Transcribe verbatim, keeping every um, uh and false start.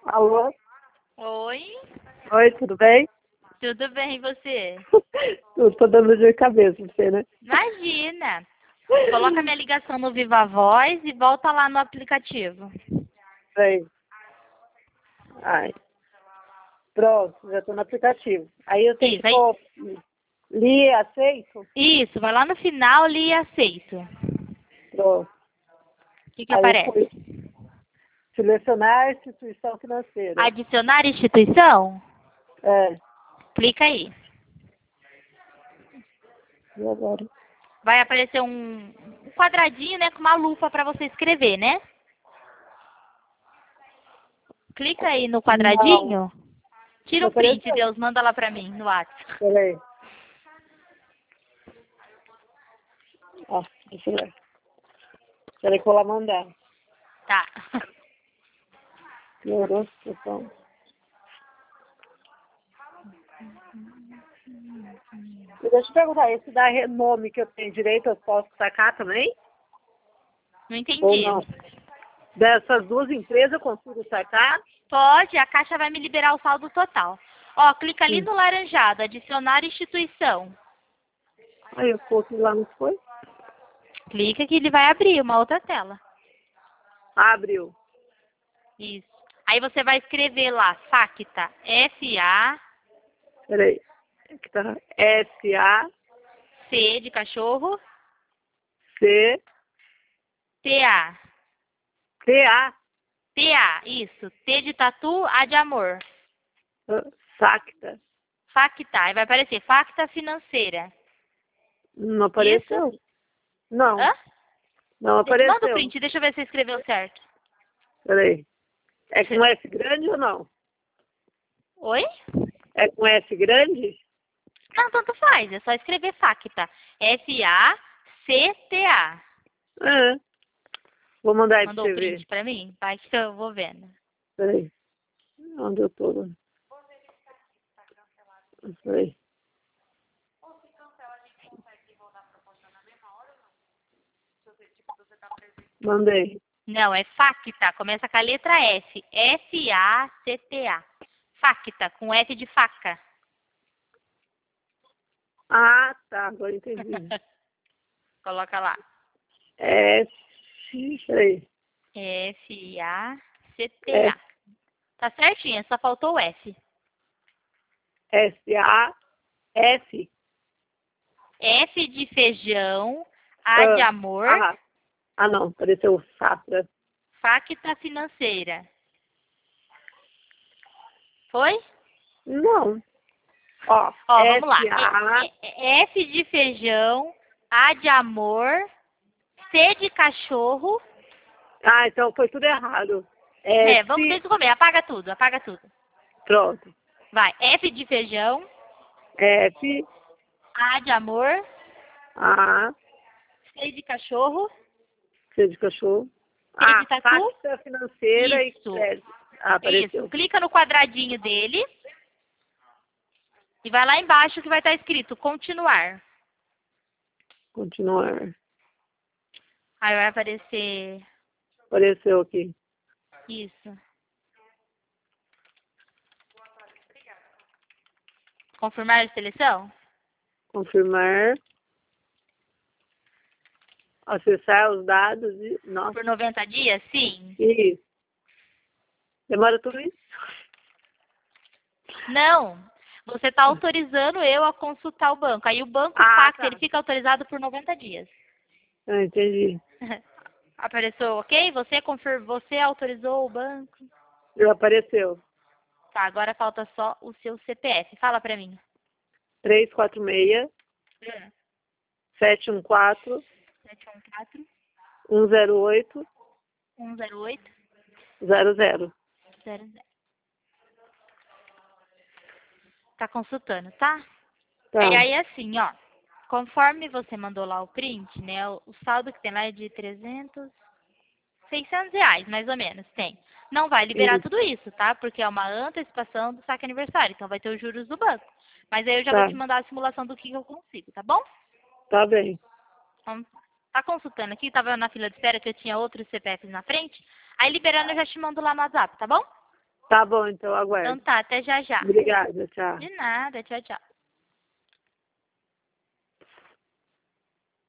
Alô? Oi, Oi, tudo bem? tudo bem e você? Eu tô dando dor de cabeça, você, né? Imagina! Coloca minha ligação no Viva Voz e volta lá no aplicativo. Bem. Ai. Pronto, já tô no aplicativo. Aí eu tenho que Isso, aí, pôr li, aceito? isso, vai lá no final ali e aceito. Pronto. O que que Aí eu aparece? fui selecionar instituição financeira. Adicionar instituição? É. Clica aí. E agora? Vai aparecer um um quadradinho, né, com uma lupa para você escrever, né? Clica aí no Não. quadradinho. Tira Não um print, apareceu. Deus, manda lá pra mim no WhatsApp. Peraí. Ó, deixa eu ver. Peraí que eu vou lá mandar. Tá. Piorou a situação. E deixa eu te perguntar, esse da renome que eu tenho direito, eu posso sacar também? Não Ou entendi. não? Dessas duas empresas eu consigo sacar? Pode, a Caixa vai me liberar o saldo total. Ó, clica ali Sim. no laranjado, adicionar instituição. Aí eu coloquei lá, não foi? Clica que ele vai abrir uma outra tela. Abriu. Isso. Aí você vai escrever lá, Facta, F A Peraí. Aqui tá. S A C de cachorro, C T A. T A. T A, isso. T de tatu, A de amor. Sacta. Facta, aí vai aparecer Facta financeira. Não Isso. apareceu? Não. Hã? Não De- Manda o apareceu. print, deixa eu ver se você escreveu certo. Peraí. É com S grande ou não? Oi? É com S grande? Não, tanto faz, é só escrever Facta. F A C T A. É. Vou mandar aí pra Mandou o você print ver. pra mim? Vai que eu vou vendo. Peraí. Onde eu tô? Peraí. Mandei. Não, é Facta. Começa com a letra F. F A C T A. Facta, com F de faca. Ah, tá. Agora entendi. Coloca lá. S. Peraí. F A C T A. S. Tá certinho, só faltou o F. S A F. F de feijão, A de Ah, amor, ah, ah, não. Apareceu Safra. Facta financeira. Foi? Não. Ó, Ó, vamos lá. S A. E- e- F de feijão, A de amor, C de cachorro. Ah, então foi tudo errado. É, vamos S. desde o começo. Apaga tudo, apaga tudo. Pronto. Vai. F de feijão, F. A de amor, A. C de cachorro, C de cachorro. T A. de tatu. Facta financeira e Isso. crédito. Ah, Isso. apareceu. Clica no quadradinho dele e vai lá embaixo que vai estar escrito continuar. Continuar. Aí vai aparecer Apareceu aqui. isso. Confirmar a seleção? Confirmar. Acessar os dados e. Nossa. Por noventa dias? Sim. Isso. Demora tudo isso? Não. Você está autorizando eu a consultar o banco. Aí o banco Ah, Facta, tá. ele fica autorizado por noventa dias. Ah, entendi. Apareceu ok? Você, confir... Você autorizou o banco? Já apareceu. Tá, agora falta só o seu C P F. Fala pra mim. três quatro seis, Hum. sete um quatro, sete um quatro, um zero oito, um zero oito, zero zero. zero zero. Tá consultando, tá? Tá. E aí, assim, ó. Conforme você mandou lá o print, né? O, o saldo que tem lá é de trezentos, seiscentos reais, mais ou menos, tem. Não vai liberar Isso. tudo isso, tá? Porque é uma antecipação do saque aniversário. Então vai ter os juros do banco. Mas aí eu já vou Tá. te mandar a simulação do que eu consigo, tá bom? Tá bem. Então, tá consultando aqui, tava na fila de espera que eu tinha outros C P Fs na frente. Aí liberando eu já te mando lá no WhatsApp, tá bom? Tá bom, então eu Então aguardo. tá, até já já. Obrigada, tchau. De nada, tchau, tchau.